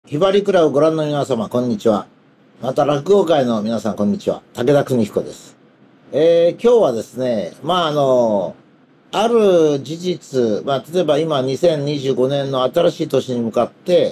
ひばりくらをご覧の皆様、こんにちは。また、落語界の皆さん、こんにちは。武田邦彦です。今日はですね、ある事実、例えば今、2025年の新しい年に向かって、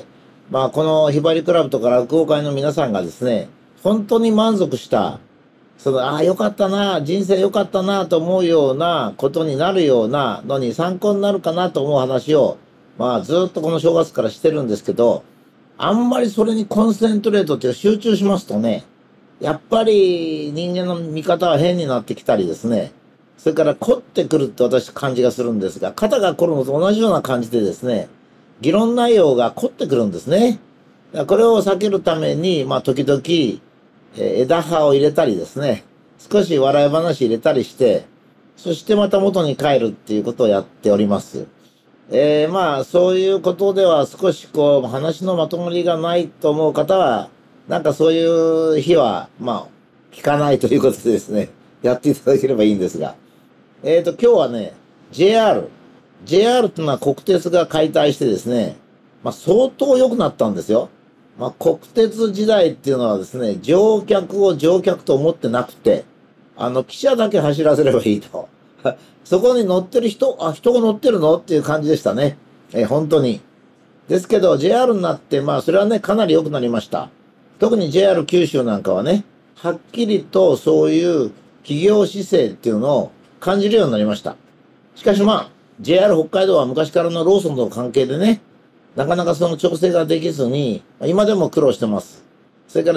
このひばりクラブとか落語界の皆さんがですね、本当に満足した、良かったな、人生良かったな、と思うようなことになるようなのに参考になるかなと思う話を、ずっとこの正月からしてるんですけど、あんまりそれにコンセントレートっていうか集中しますとね、やっぱり人間の見方は変になってきたりですね、それから凝ってくるって私感じがするんですが、肩が凝るのと同じような感じでですね、議論内容が凝ってくるんですね。これを避けるために、時々、枝葉を入れたりですね、少し笑い話入れたりして、そしてまた元に帰るっていうことをやっております。そういうことでは少し話のまとまりがないと思う方は、なんかそういう日は、聞かないということでですね、やっていただければいいんですが。今日はね、JR。JR っていうのは国鉄が解体してですね、相当良くなったんですよ。国鉄時代っていうのはですね、乗客を乗客と思ってなくて、汽車だけ走らせればいいと。そこに乗ってる人、人が乗ってるのっていう感じでしたね。本当に。ですけど、JR になって、それはね、かなり良くなりました。特に JR 九州なんかはね、はっきりとそういう企業姿勢っていうのを感じるようになりました。しかしJR 北海道は昔からのローソンとの関係でね、なかなかその調整ができずに、今でも苦労してます。それから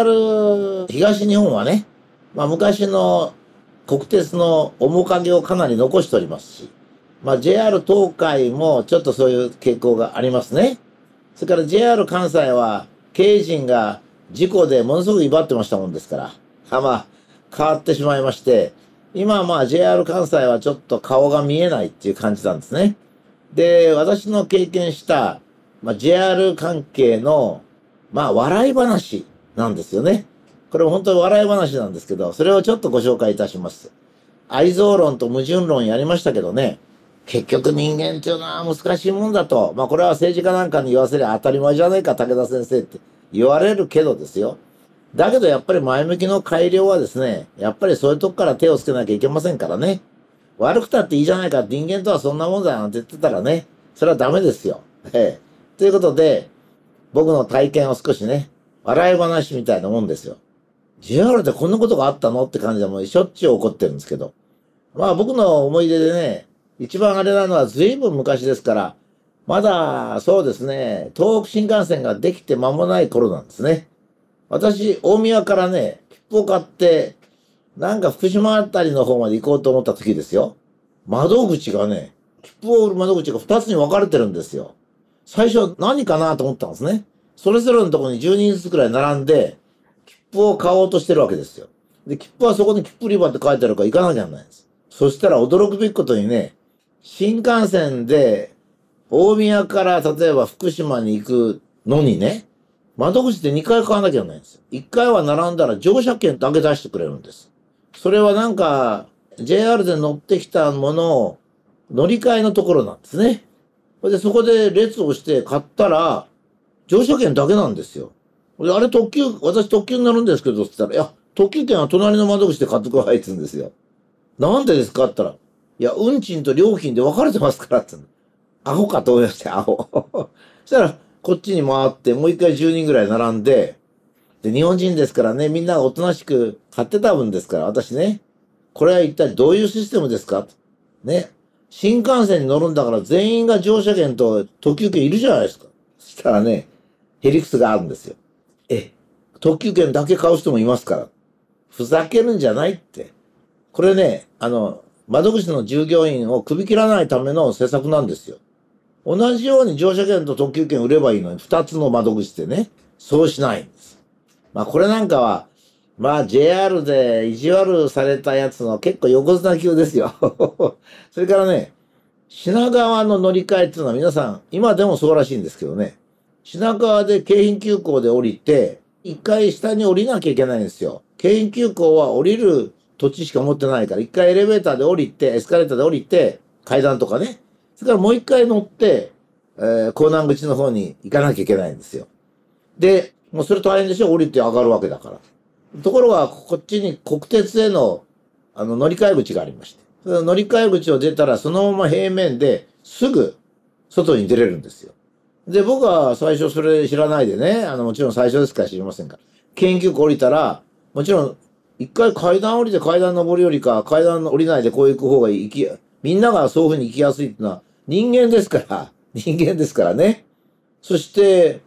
JR 東日本はね、昔の国鉄の面影をかなり残しておりますし、JR 東海もちょっとそういう傾向がありますね。それから JR 関西は経営陣が事故でものすごく威張ってましたもんですから、変わってしまいまして、今はJR 関西はちょっと顔が見えないっていう感じなんですね。で、私の経験した、JR 関係の、笑い話なんですよね。これも本当に笑い話なんですけど、それをちょっとご紹介いたします。愛憎論と矛盾論やりましたけどね、結局人間っていうのは難しいもんだと。これは政治家なんかに言わせりゃ当たり前じゃねえか、武田先生って言われるけどですよ。だけどやっぱり前向きの改良はですね、やっぱりそういうとこから手をつけなきゃいけませんからね。悪くたっていいじゃないか、人間とはそんなもんだなんて言ってたらね、それはダメですよ。ということで、僕の体験を少しね、笑い話みたいなもんですよ。JR でこんなことがあったのって感じでもうしょっちゅう起こってるんですけど。僕の思い出でね、一番あれなのは随分昔ですから、まだそうですね、東北新幹線ができて間もない頃なんですね。私、大宮からね、切符を買って、なんか福島あたりの方まで行こうと思った時ですよ。窓口がね、切符を売る窓口が2つに分かれてるんですよ。最初何かなと思ったんですね。それぞれのところに10人ずつくらい並んで、切符を買おうとしてるわけですよ。で、切符はそこに切符売り場って書いてあるから行かなきゃならないんです。そしたら驚くべきことにね、新幹線で大宮から例えば福島に行くのにね、窓口で2回買わなきゃならないんですよ。1回は並んだら乗車券だけ出してくれるんです。それはなんか JR で乗ってきたものを乗り換えのところなんですね。そこで列をして買ったら乗車券だけなんですよ。あれ私特急に乗るんですけど、って言ったら、いや、特急券は隣の窓口で買ってくださいって言うんですよ。なんでですかって言ったら、いや、運賃と料金で分かれてますからって。アホかと思いましたよ、アホ。そしたら、こっちに回って、もう一回10人ぐらい並んで、で、日本人ですからね、みんながおとなしく買ってた分ですから、私ね、これは一体どういうシステムですかね。新幹線に乗るんだから全員が乗車券と特急券いるじゃないですか。そしたらね、ヘリクスがあるんですよ。特急券だけ買う人もいますから。ふざけるんじゃないって。これね、窓口の従業員を首切らないための施策なんですよ。同じように乗車券と特急券売ればいいのに、二つの窓口でね、そうしないんです。これなんかは、JR で意地悪されたやつの結構横綱級ですよ。それからね、品川の乗り換えっていうのは皆さん、今でもそうらしいんですけどね、品川で京浜急行で降りて、一回下に降りなきゃいけないんですよ。京浜急行は降りる土地しか持ってないから、一回エレベーターで降りて、エスカレーターで降りて、階段とかね、それからもう一回乗って、港南口の方に行かなきゃいけないんですよ。 で、もうそれ大変でしょ、降りて上がるわけだから。ところが、こっちに国鉄への、乗り換え口がありまして。その乗り換え口を出たら、そのまま平面ですぐ外に出れるんですよ。で、僕は最初それ知らないでね、もちろん最初ですから知りませんから。研究区降りたら、もちろん、一回階段降りて階段登るよりか、階段降りないでこう行く方がみんながそういう風に行きやすいっていうのは人間ですから、人間ですからね。そして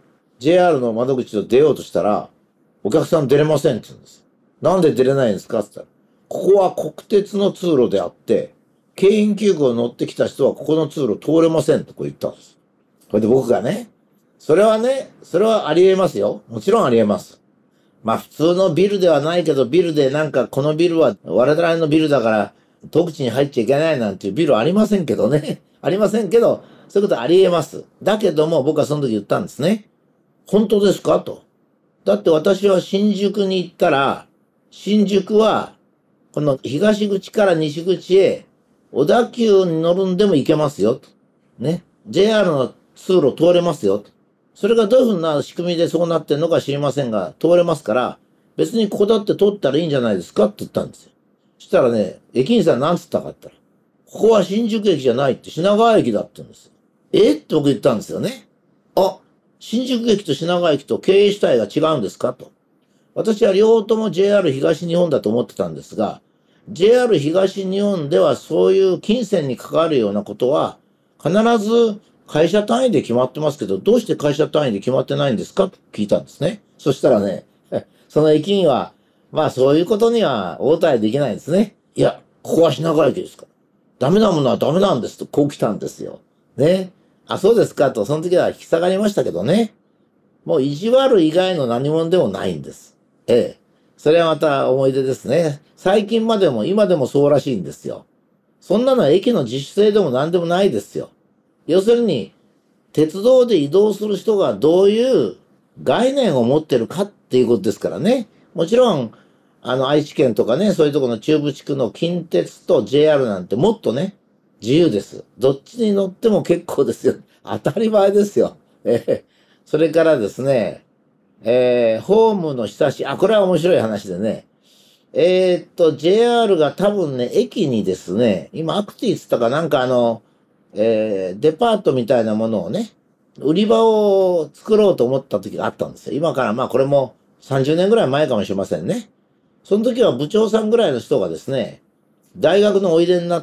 、JR の窓口を出ようとしたら、お客さん出れませんって言うんです。なんで出れないんですかって言ったら、ここは国鉄の通路であって、京浜急行乗ってきた人はここの通路通れませんとこう言ったんです。これで僕がね、それはありえますよ。もちろんありえます。まあ普通のビルではないけど、ビルでなんかこのビルは我々のビルだから特地に入っちゃいけないなんていうビルはありませんけどね。ありませんけど、そういうことありえます。だけども僕はその時言ったんですね。本当ですかと。だって私は新宿に行ったら、新宿はこの東口から西口へ小田急に乗るんでも行けますよと。ね。JR の通路通れますよと。それがどういうふうな仕組みでそうなってんのか知りませんが、通れますから、別にここだって通ったらいいんじゃないですかって言ったんですよ。そしたらね、駅員さん何つったかって言ったら、ここは新宿駅じゃないって品川駅だって言うんですよ。って僕言ったんですよね。あ、新宿駅と品川駅と経営主体が違うんですかと。私は両方とも JR 東日本だと思ってたんですが、JR 東日本ではそういう金銭に関わるようなことは、必ず会社単位で決まってますけど、どうして会社単位で決まってないんですかと聞いたんですね。そしたらね、その駅員は、まあそういうことには応対できないんですね。いや、ここは品川駅ですから。ダメなものはダメなんですと、こう来たんですよ。ね。あ、そうですかと、その時は引き下がりましたけどね。もう意地悪以外の何者でもないんです。ええ。それはまた思い出ですね。最近までも今でもそうらしいんですよ。そんなのは駅の自主性でも何でもないですよ。要するに、鉄道で移動する人がどういう概念を持ってるかっていうことですからね。もちろん、愛知県とかね、そういうところの中部地区の近鉄と JR なんてもっとね、自由です。どっちに乗っても結構ですよ。当たり前ですよ。それからですね、ホームのこれは面白い話でね、JR が多分ね、駅にですね、今アクティスとかなんかデパートみたいなものをね、売り場を作ろうと思った時があったんですよ。今からまあこれも30年ぐらい前かもしれませんね。その時は部長さんぐらいの人がですね、大学のおいでになって、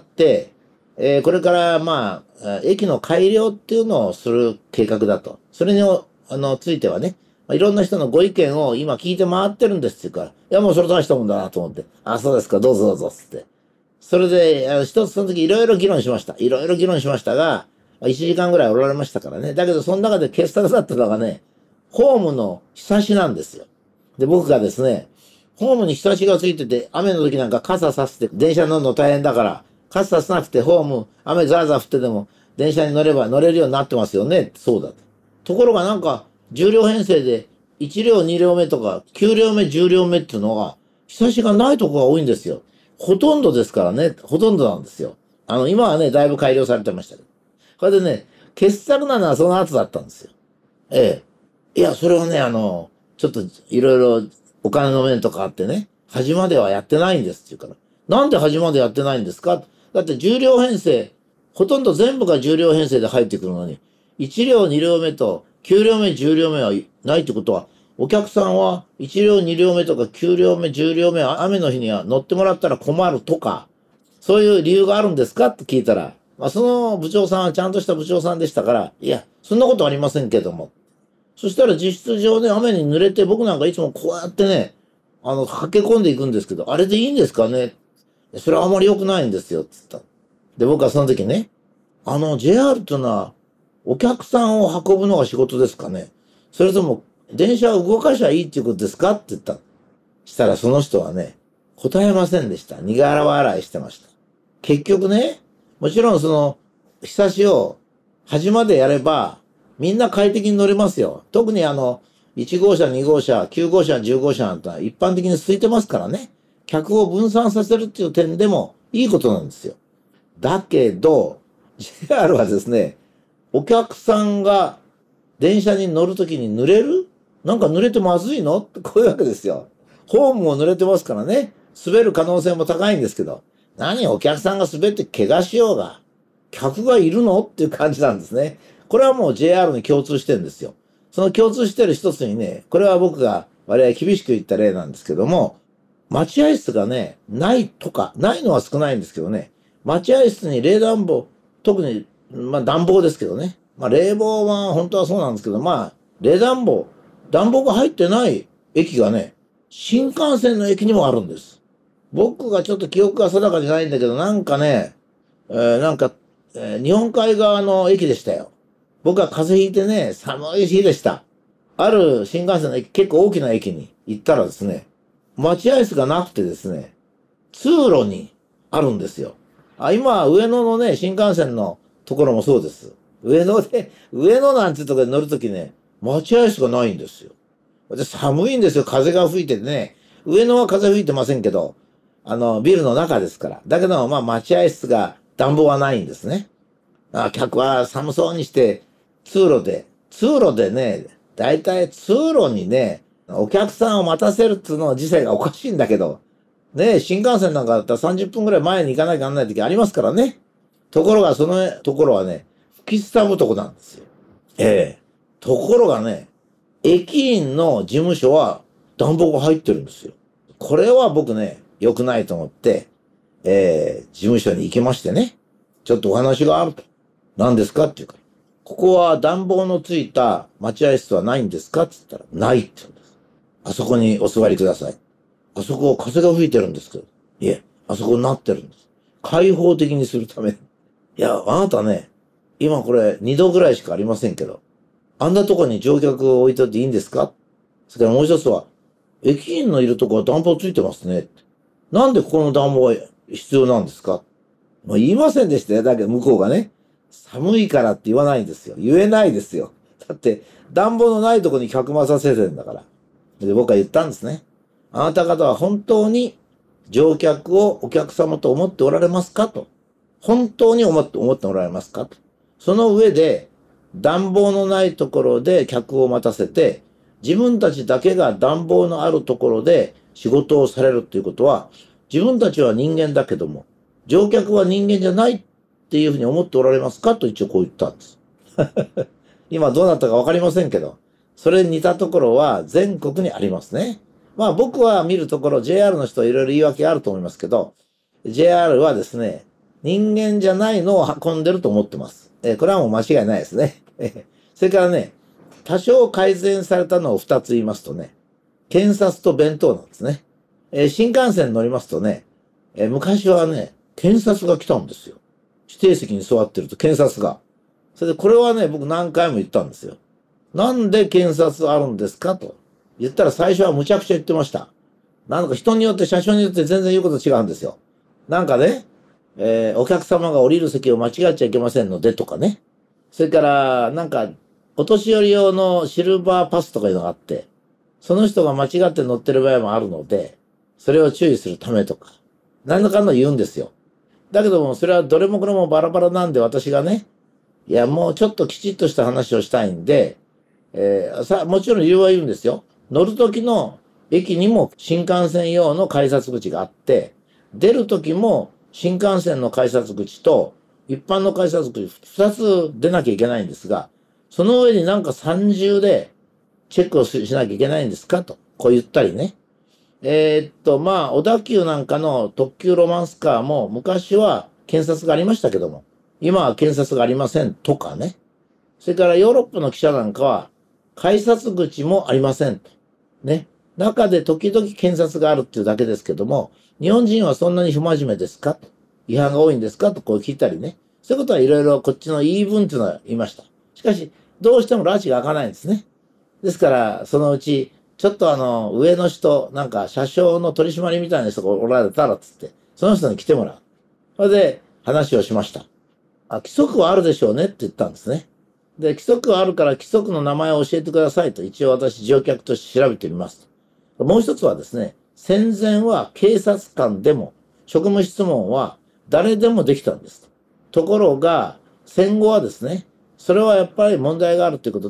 これからまあ、駅の改良っていうのをする計画だと。それについてはね、いろんな人のご意見を今聞いて回ってるんですって言うから、いやもうそれ大したもんだなと思って、あ、そうですか、どうぞどうぞ、つって。それで、一つその時いろいろ議論しました。いろいろ議論しましたが、1時間ぐらいおられましたからね。だけど、その中で傑作だったのがね、ホームのひさしなんですよ。で、僕がですね、ホームにひさしがついてて、雨の時なんか傘さして電車乗るの大変だから、傘ささなくてホーム、雨ザーザー降ってても、電車に乗れば乗れるようになってますよね。そうだと。ところがなんか、10両編成で、1両2両目とか、9両目10両目っていうのが、ひさしがないとこが多いんですよ。ほとんどですからね、ほとんどなんですよ。今はね、だいぶ改良されてましたけど。これでね、傑作なのはその後だったんですよ。ええ。いや、それはね、ちょっといろいろお金の面とかあってね、端まではやってないんですって言うから。なんで端までやってないんですかだって10両編成、ほとんど全部が10両編成で入ってくるのに、1両2両目と9両目10両目はないってことは、お客さんは1両2両目とか9両目10両目は雨の日には乗ってもらったら困るとか、そういう理由があるんですかって聞いたら、まあ、その部長さんはちゃんとした部長さんでしたから、いや、そんなことありませんけども。そしたら実質上で雨に濡れて、僕なんかいつもこうやってね、駆け込んでいくんですけど、あれでいいんですかねそれはあまり良くないんですよ、つった。で、僕はその時ね、JR っていうのは、お客さんを運ぶのが仕事ですかねそれとも、電車を動かしゃいいっていうことですかって言った。したらその人はね、答えませんでした。苦笑いしてました。結局ね、もちろんひさしを端までやれば、みんな快適に乗れますよ。特に1号車、2号車、9号車、10号車なんてのは一般的に空いてますからね。客を分散させるっていう点でもいいことなんですよ。だけど、JR はですね、お客さんが電車に乗るときに濡れるなんか濡れてまずいのってこういうわけですよ。ホームも濡れてますからね。滑る可能性も高いんですけど。何お客さんが滑って怪我しようが、客がいるのっていう感じなんですね。これはもう JR に共通してるんですよ。その共通してる一つにね、これは僕が割合厳しく言った例なんですけども、待合室がね、ないとか、ないのは少ないんですけどね、待合室に冷暖房、特に、まあ暖房ですけどね、まあ冷房は本当はそうなんですけど、まあ冷暖房、暖房が入ってない駅がね、新幹線の駅にもあるんです。僕がちょっと記憶が定かじゃないんだけど、なんかね、なんか、日本海側の駅でしたよ。僕は風邪ひいてね、寒い日でした。ある新幹線の駅、結構大きな駅に行ったらですね、待合室がなくてですね、通路にあるんですよ。今、上野のね、新幹線のところもそうです。上野なんていうところで乗るときね、待合室がないんですよ。で、寒いんですよ。風が吹いててね。上野は風吹いてませんけど、ビルの中ですから。だけど、まあ、待合室が暖房はないんですね。客は寒そうにして、通路でね、だいたい通路にね、お客さんを待たせるっていうのは時勢がおかしいんだけど、ね、新幹線なんかだったら30分ぐらい前に行かなきゃならない時ありますからね。ところが、そのところはね、吹きすさぶとこなんですよ。ええ。ところがね、駅員の事務所は暖房が入ってるんですよ。これは僕ね、良くないと思って、事務所に行きましてね、ちょっとお話があると。何ですかっていうから、ここは暖房のついた待合室はないんですかって言ったら、ないって言うんです。あそこにお座りください。あそこ風が吹いてるんですけど、いえ、あそこになってるんです。開放的にするため。いや、あなたね、今これ2度ぐらいしかありませんけど、あんなとこに乗客を置いといていいんですか？それからもう一つは、駅員のいるとこは暖房ついてますね。なんでここの暖房は必要なんですか？もう言いませんでしたよ。だけど向こうがね、寒いからって言わないんですよ。言えないですよ。だって、暖房のないとこに客待たせてんだから。で、僕は言ったんですね。あなた方は本当に乗客をお客様と思っておられますかと。本当に思っておられますかと。その上で、暖房のないところで客を待たせて、自分たちだけが暖房のあるところで仕事をされるっていうことは、自分たちは人間だけども、乗客は人間じゃないっていうふうに思っておられますかと一応こう言ったんです。今どうなったかわかりませんけど、それに似たところは全国にありますね。まあ僕は見るところ JR の人はいろいろ言い訳あると思いますけど、JR はですね、人間じゃないのを運んでると思ってます。これはもう間違いないですね。それからね、多少改善されたのを2つ言いますとね、検察と弁当なんですね。新幹線乗りますとね、昔はね、検察が来たんですよ。指定席に座ってると検察が。それでこれはね、僕何回も言ったんですよ。なんで検察あるんですかと言ったら最初はむちゃくちゃ言ってました。なんか人によって車掌によって全然言うこと違うんですよ。なんかね、お客様が降りる席を間違っちゃいけませんのでとかね。それから、なんか、お年寄り用のシルバーパスとかいうのがあって、その人が間違って乗ってる場合もあるので、それを注意するためとか、何らかの言うんですよ。だけども、それはどれもこれもバラバラなんで私がね、いや、もうちょっときちっとした話をしたいんで、もちろん理由は言うんですよ。乗る時の駅にも新幹線用の改札口があって、出る時も新幹線の改札口と一般の改札口二つ出なきゃいけないんですが、その上になんか三重でチェックをしなきゃいけないんですかと、こう言ったりね。まあ、小田急なんかの特急ロマンスカーも昔は検察がありましたけども、今は検察がありませんとかね。それからヨーロッパの汽車なんかは改札口もありませんと。ね。中で時々検察があるっていうだけですけども、日本人はそんなに不真面目ですかと。違反が多いんですかとこう聞いたりね。そういうことはいろいろこっちの言い分っていうのは言いました。しかし、どうしても拉致が開かないんですね。ですから、そのうち、ちょっと上の人、なんか車掌の取締りみたいな人がおられたらっつって、その人に来てもらう。それで話をしました。規則はあるでしょうねって言ったんですね。で、規則はあるから規則の名前を教えてくださいと一応私乗客として調べてみますと。もう一つはですね、戦前は警察官でも職務質問は誰でもできたんですと。ところが戦後はですね、それはやっぱり問題があるということで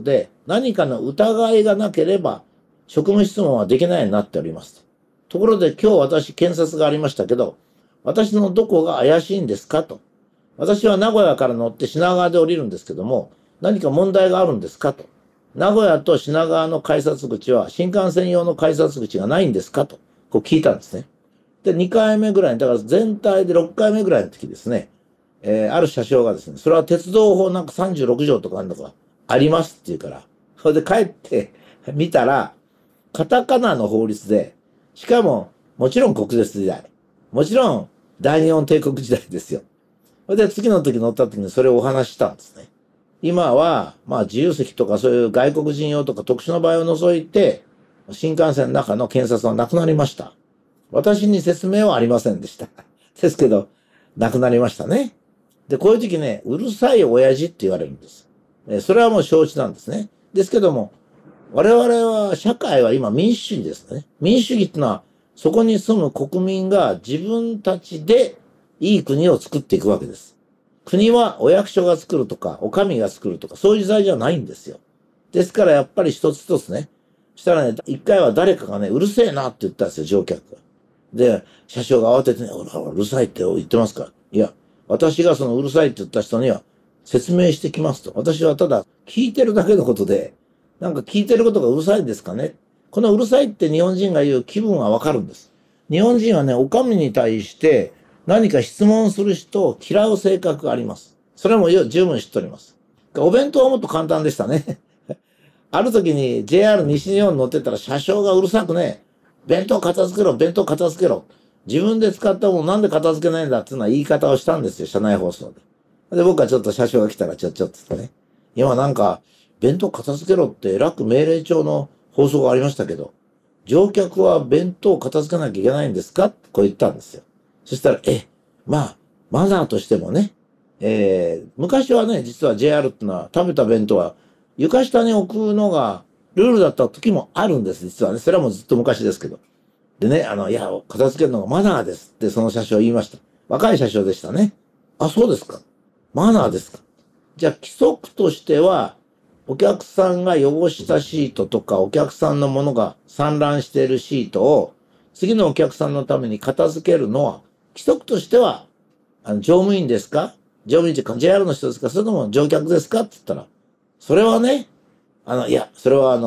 何かの疑いがなければ、職務質問はできないようになっておりますと。ところで今日私検察がありましたけど、私のどこが怪しいんですかと。私は名古屋から乗って品川で降りるんですけども、何か問題があるんですかと。名古屋と品川の改札口は新幹線用の改札口がないんですかと、こう聞いたんですね。で、2回目ぐらいに、だから全体で6回目ぐらいの時ですね、ある車掌がですね、それは鉄道法なんか36条とかあるのかありますって言うから、それで帰って見たら、カタカナの法律で、しかも、もちろん国鉄時代、もちろん大日本帝国時代ですよ。それで次の時乗った時にそれをお話ししたんですね。今は、まあ自由席とかそういう外国人用とか特殊な場合を除いて、新幹線の中の検察はなくなりました。私に説明はありませんでした。ですけど、なくなりましたね。で、こういう時ね、うるさい親父って言われるんです。それはもう承知なんですね。ですけども、我々は、社会は今民主主義ですね。民主主義ってのは、そこに住む国民が自分たちでいい国を作っていくわけです。国はお役所が作るとか、お上が作るとか、そういう時代じゃないんですよ。ですからやっぱり一つ一つね、したらね、一回は誰かがね、うるせえなって言ったんですよ、乗客が。で、車掌が慌ててね、ほら、うるさいって言ってますから。いや、私がそのうるさいって言った人には説明してきますと。私はただ聞いてるだけのことで、なんか聞いてることがうるさいんですかね。このうるさいって日本人が言う気分はわかるんです。日本人はね、お上に対して何か質問する人を嫌う性格があります。それも十分知っております。お弁当はもっと簡単でしたね。ある時に JR 西日本乗ってたら車掌がうるさくね、弁当片付けろ、弁当片付けろ。自分で使ったものなんで片付けないんだっていうのは言い方をしたんですよ、車内放送で。で、僕はちょっと車掌が来たらちょっとね。今なんか、弁当片付けろって楽命令帳の放送がありましたけど、乗客は弁当を片付けなきゃいけないんですかってこう言ったんですよ。そしたら、まあ、マナーとしてもね、昔はね、実は JR ってのは食べた弁当は床下に置くのがルールだった時もあるんです、実はね。それはもうずっと昔ですけど。でね、いや、片付けるのがマナーですってその車掌言いました。若い車掌でしたね。あ、そうですか。マナーですか。じゃあ規則としては、お客さんが汚したシートとか、お客さんのものが散乱しているシートを、次のお客さんのために片付けるのは、規則としては、乗務員ですか？乗務員っていうか JR の人ですか？それとも乗客ですかって言ったら、それはね、いや、それは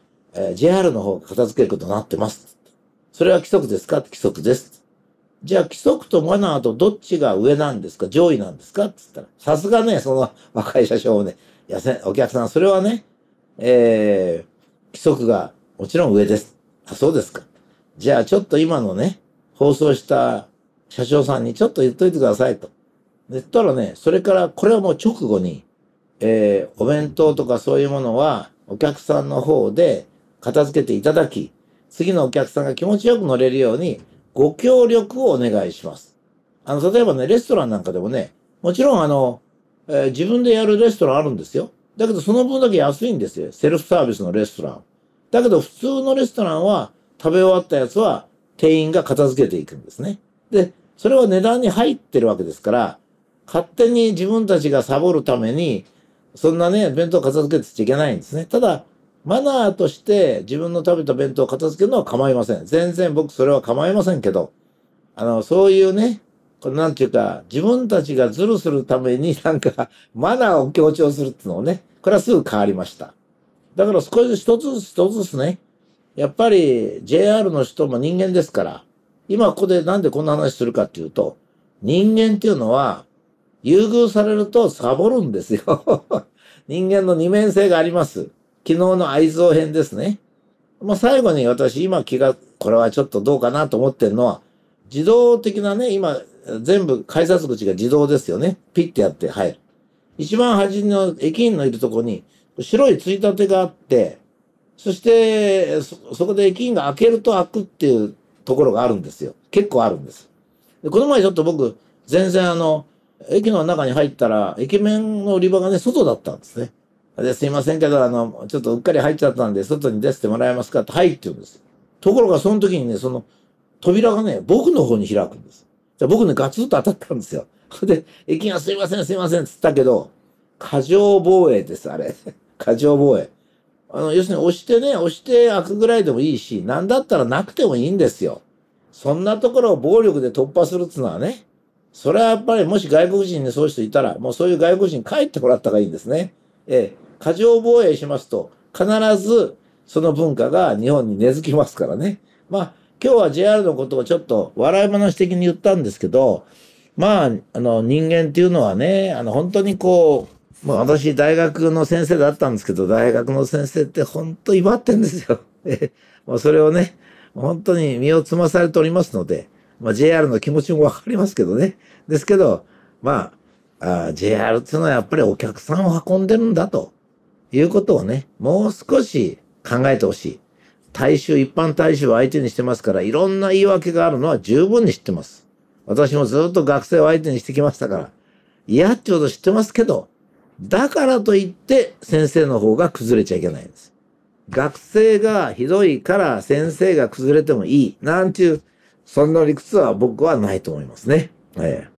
JR の方が片付けることになってます。それは規則ですか？って規則です。じゃあ規則とマナーとどっちが上なんですか？上位なんですかって言ったら、さすがね、その若い車掌をね、いや、お客さん、それはね、規則がもちろん上です。あ、そうですか。じゃあちょっと今のね、放送した車掌さんにちょっと言っといてくださいと。で、言ったらね、それからこれはもう直後に、お弁当とかそういうものはお客さんの方で片付けていただき、次のお客さんが気持ちよく乗れるようにご協力をお願いします。例えばね、レストランなんかでもね、もちろん自分でやるレストランあるんですよ。だけどその分だけ安いんですよ。セルフサービスのレストラン。だけど普通のレストランは食べ終わったやつは店員が片付けていくんですね。で、それは値段に入ってるわけですから、勝手に自分たちがサボるために、そんなね、弁当片付けてちゃいけないんですね。ただ、マナーとして自分の食べた弁当を片付けるのは構いません。全然僕それは構いませんけど、そういうね、これなんていうか、自分たちがズルするためになんか、マナーを強調するっていうのをね、これはすぐ変わりました。だから少しずつ一つずつ一つずつね、やっぱり JR の人も人間ですから、今ここでなんでこんな話するかっていうと、人間っていうのは、優遇されるとサボるんですよ。人間の二面性があります。昨日の愛憎編ですね。まあ、最後に私今これはちょっとどうかなと思ってるのは、自動的なね、今全部改札口が自動ですよね。ピッてやって入る。一番端の駅員のいるところに白いついたてがあって、そしてそこで駅員が開けると開くっていうところがあるんですよ。結構あるんです。でこの前ちょっと僕、全然駅の中に入ったら、駅面の売り場がね、外だったんですね。で、すいませんけど、ちょっとうっかり入っちゃったんで、外に出してもらえますかって、はいって言うんです。ところが、その時にね、その扉がね、僕の方に開くんです。じゃあ僕ね、ガツッと当たったんですよ。で、駅員がすいません、すいません、つったけど、過剰防衛です、あれ。過剰防衛。 要するに押して開くぐらいでもいいし、なんだったらなくてもいいんですよ。そんなところを暴力で突破するっつうのはね。それはやっぱりもし外国人にそういう人いたら、もうそういう外国人帰ってもらった方がいいんですね。過剰防衛しますと、必ずその文化が日本に根付きますからね。まあ、今日は JR のことをちょっと笑い話的に言ったんですけど、まあ、人間っていうのはね、本当にこう、私大学の先生だったんですけど、大学の先生って本当威張ってんですよ。もうそれをね、本当に身をつまされておりますので、JR の気持ちもわかりますけどね。ですけど、JR っていうのはやっぱりお客さんを運んでるんだということをね、もう少し考えてほしい。一般大衆を相手にしてますから、いろんな言い訳があるのは十分に知ってます。私もずっと学生を相手にしてきましたから、嫌ってこと知ってますけど、だからといって先生の方が崩れちゃいけないんです。学生がひどいから先生が崩れてもいい。なんていう、そんな理屈は僕はないと思いますね。